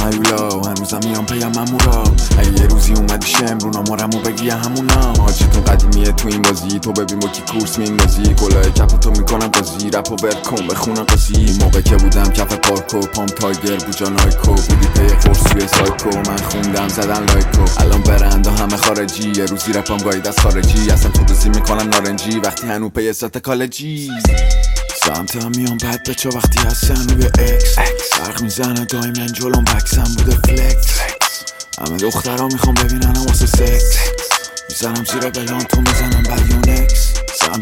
هیولا هنوزم میام پیم ممورا. اگه یه روزی اومدی شمرو نامارمو بگی همونا. حاجی تو قدیمیه تو این بازی، تو ببین با کی کورس میندازی. کلاه کپ تو میکنم قاضی، رپو برکن بخونم قاضی. این موقع که بودم کف پارکو، پام تایگر بوجا نایکو. بودی پی قرصوی سایکو، من خوندم زدن لایکو. الان برند و همه خارجی، یه روزی رپام گاید از خارجی. اصلا تو روزی میکنن نارنجی وقتی هنو پی سطح کالجی. سمت هم میام بد بچه وقتی هستن روی اکس. فرق میزنه دایمن جلوم بکسم بوده فلکس. همه دخترها میخوام ببیننم واسه سکس. میزنم زیر بلان تو میزنم بلیونکس.